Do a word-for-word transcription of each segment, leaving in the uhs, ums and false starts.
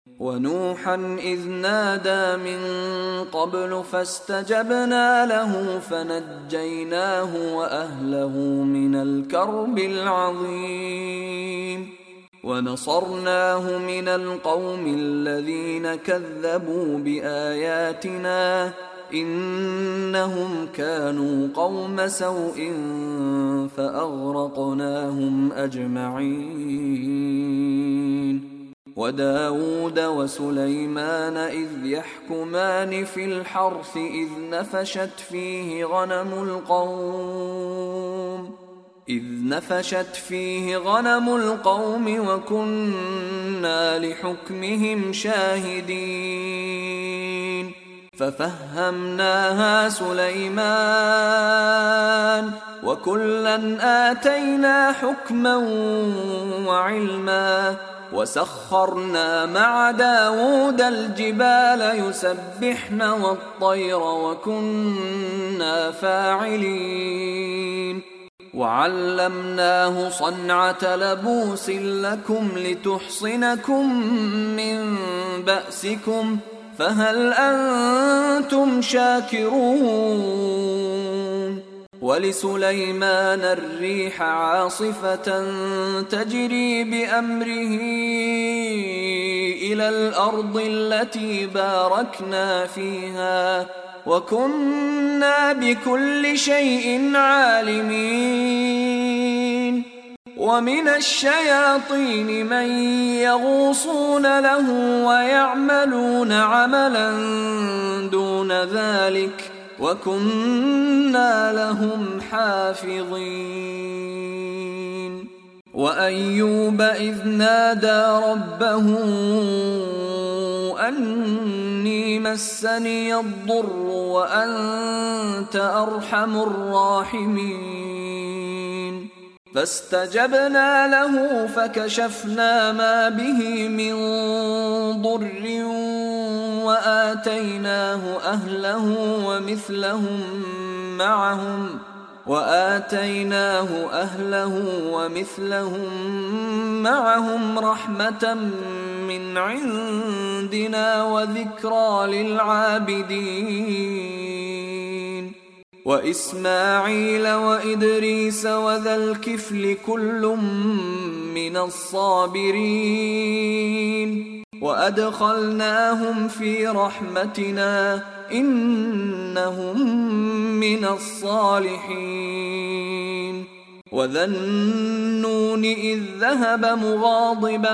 ونوحا إذ نادى من قبل فاستجبنا له فنجيناه وأهله من الكرب العظيم ونصرناه من القوم الذين كذبوا بآياتنا إنهم كانوا قوم سوء فأغرقناهم أجمعين وداود وسليمان إذ يحكمان في الحرث إذ نفشت فيه غنم القوم إذ نفشت فيه غنم القوم وكنا لحكمهم شاهدين ففهمناها سليمان وكلا آتينا حكما وعلما وسخرنا مع داود الجبال يسبحن والطير وكنا فاعلين وعلمناه صنعة لبوس لكم لتحصنكم من بأسكم فهل أنتم شاكرون ولسليمان الريح عاصفة تجري بأمره إلى الأرض التي باركنا فيها وكنا بكل شيء عالمين ومن الشياطين من يغوصون له ويعملون عملا دون ذلك وكنا لهم حافظين وأيوب إذ نادى ربه أني مسني الضر وأنت أرحم الراحمين فاستجبنا له فكشفنا ما به من ضر وآتيناه أهله ومثلهم معهم وآتيناه أهله ومثلهم معهم رحمة من عندنا وذكرى للعابدين وإسماعيل وإدريس وذا الكفل كل من الصابرين وأدخلناهم في رحمتنا إنهم من الصالحين وذا النون إذ ذهب مغاضبا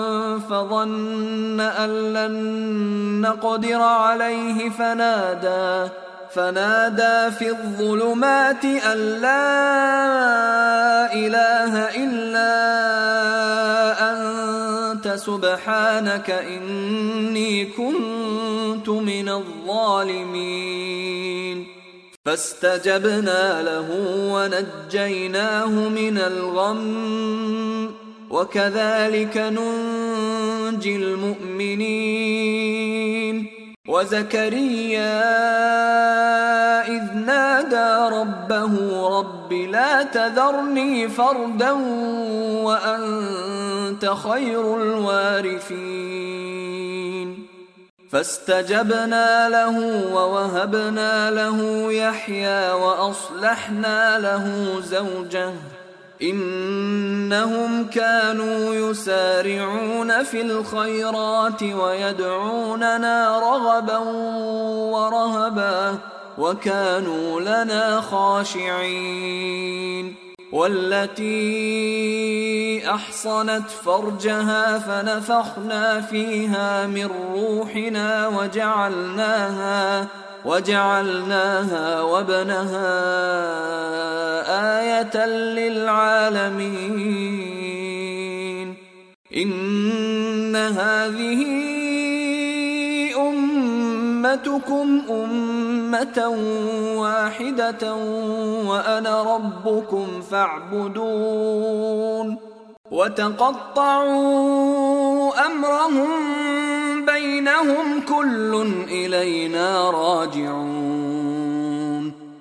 فظن أن لن نقدر عليه فنادى فنادى في الظلمات أن لا إله إلا أنت سبحانك إني كنت من الظالمين فاستجبنا له ونجيناه من الغم وكذلك ننجي المؤمنين وزكريا إذ نادى ربه رب لا تذرني فردا وأنت خير الوارثين فاستجبنا له ووهبنا له يحيى وأصلحنا له زوجه إنهم كانوا يسارعون في الخيرات ويدعوننا رغبا ورهبا وكانوا لنا خاشعين والتي أحصنت فرجها فنفخنا فيها من روحنا وجعلناها وجعلناها وابنها آية للعالمين إن هذه أمتكم أمة واحدة وأنا ربكم فاعبدون وتقطعوا أمرهم بينهم كل إلينا راجعون